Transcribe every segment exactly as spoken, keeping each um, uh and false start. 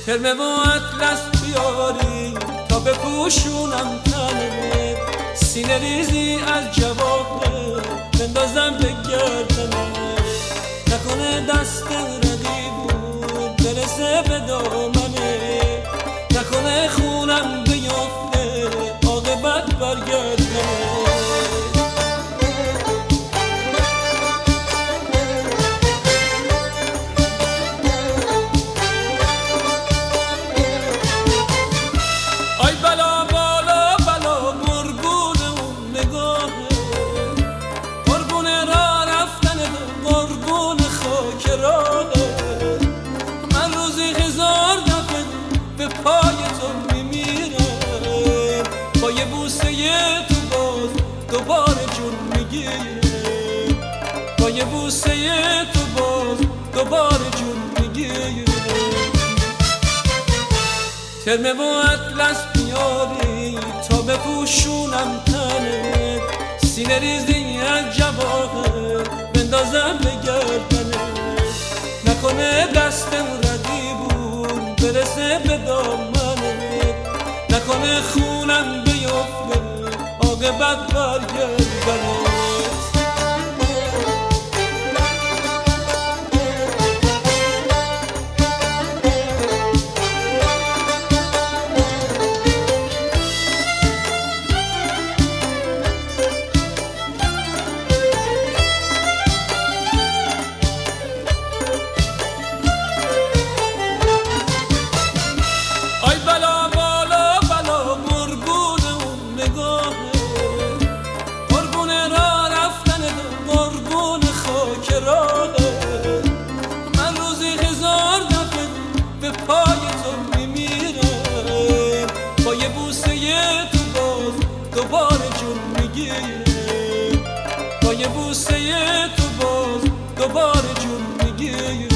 ترمه و اطلس بیاری تا بپوشونم تنه، سینه ریزی از جواهر بندازم به گردنه، نکنه دست ردیبون برسه به دامنه، نکنه خونم بیفته عاقبت برگردنه. من روزی هزار دفعه به پای تو میمیرم، با یه بوسه تو باز دوباره جون میگیرم، با یه بوسه تو باز دوباره جون میگیرم. ترمه و اطلس بیاری تا بپوشونم تنه، سینه ریزی از جواهر بندازم به گردنه، نکنه دستم ردیبون برسه به دامنه، نکنه خونم بیفته عاقبت برگردنه. من روزی هزار دفعه به پای تو میمیرم، با یه بوسه تو باز دوباره جون میگیرم، با یه بوسه تو باز دوباره جون میگیرم.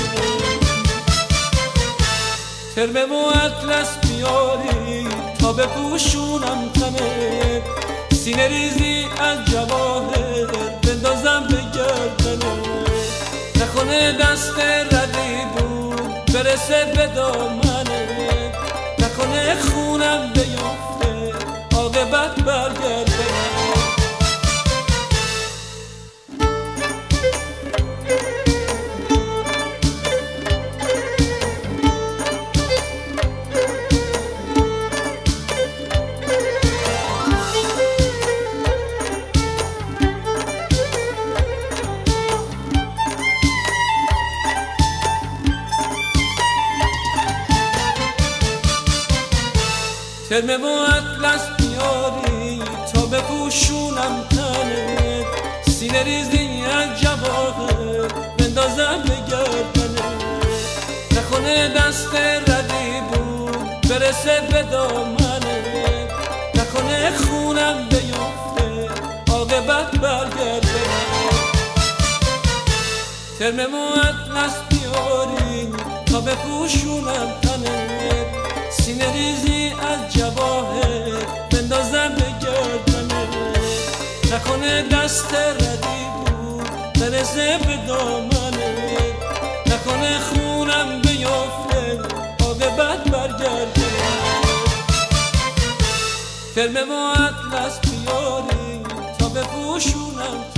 ترمه و اطلس بیاری تا بپوشونم تنه، سینه ریزی از جواهر بندازم به گردنه، نکنه دست ردیبون برسه به دامنه، نکنه خونم بیفته عاقبت برگردنه. ترمه و اطلس بیاری تا بپوشونم تنه، سینه ریزی از جواهر بندازم به گردنه، نکنه دست ردیبون برسه به دامنه، نکنه خونم بیفته عاقبت برگردنه. ترمه و اطلس بیاری تا بپوشونم تنه، سینه ریزی از جواهر بندازم به گردنه، نکنه دست ردیبون برسه به دامنه، نکنه خونم بیفته عاقبت برگردنه. ترمه و اطلس بیاری تا بپوشونم